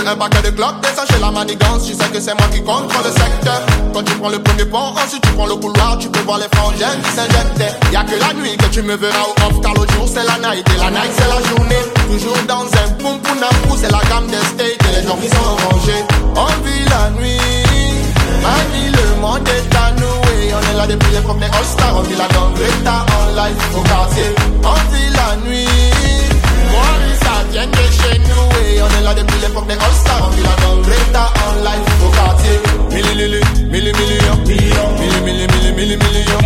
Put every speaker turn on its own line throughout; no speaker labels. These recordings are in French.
un paquet de clopes, descends chez la manigance. Tu sais que c'est moi qui contrôle le secteur. Quand tu prends le premier pont, ensuite tu prends le couloir. Tu peux voir les frangins qui s'injectent. Y'a que la nuit que tu me verras au off, car le jour c'est la night et la night c'est la journée. Toujours dans un poum poum napou, c'est la gamme des states et les gens qui sont rangés. On vit la nuit, manie le monde est à nous. Et on est là depuis les premiers All-Stars. On vit la Greta en live au quartier. On vit la nuit, moi ça vient de chez nous. Et on est là depuis l'époque des All-Stars. On vit la Greta en live au quartier. Millions, millions, millions, millions, millions, millions, millions, millions,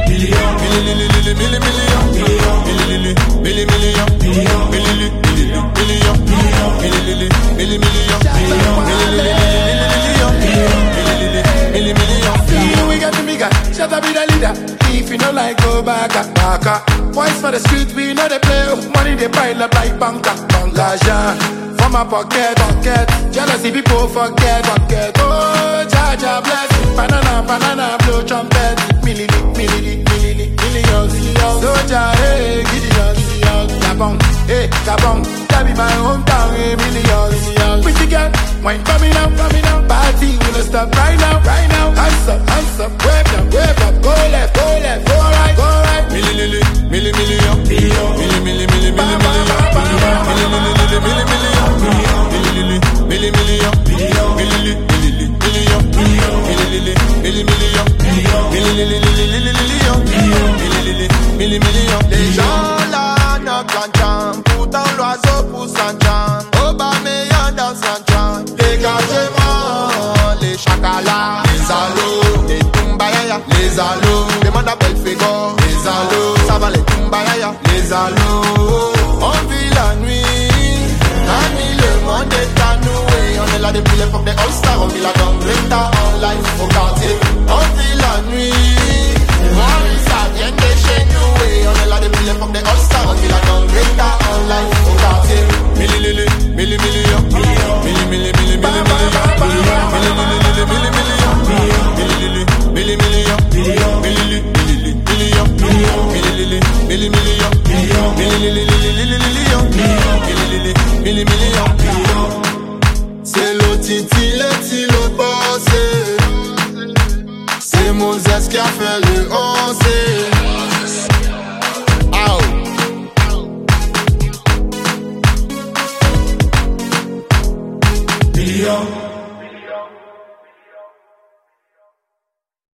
we got the bigger, shut up be the leader. If you don't like, go back, Boys for the street, we know they play. Money they pile up like banker. From my pocket, jealousy people forget. Oh, Jaja bless. Banana, blow trumpet. Millions. Soja, hey, Gideon. Gabon, that be my hometown, hey, millions. Pretty girl, wine coming out. Party will stop right now. Hands up, wave up, go left, go right. Million.
Les gens là ne cantent, pourtant l'oiseau pousse en chant. Aubameyang dans son chant. Dégagez-moi les chakalas, les alos, les tumbayaya, les alos. Demande à Belfego, les alos. Ça va les tumbayaya, les alos. On vit la nuit, Nani le monde est à nous. Et on est là depuis l'époque des All-Stars. On vit la Greta en live au quartier. On vit la nuit, moi ça vient de chez nous. Et on est là depuis l'époque des All-Stars. On vit la Greta en live au quartier. Millions. C'est l'Otiti, le bossé. C'est Moses qui a fait le 11.
Millions.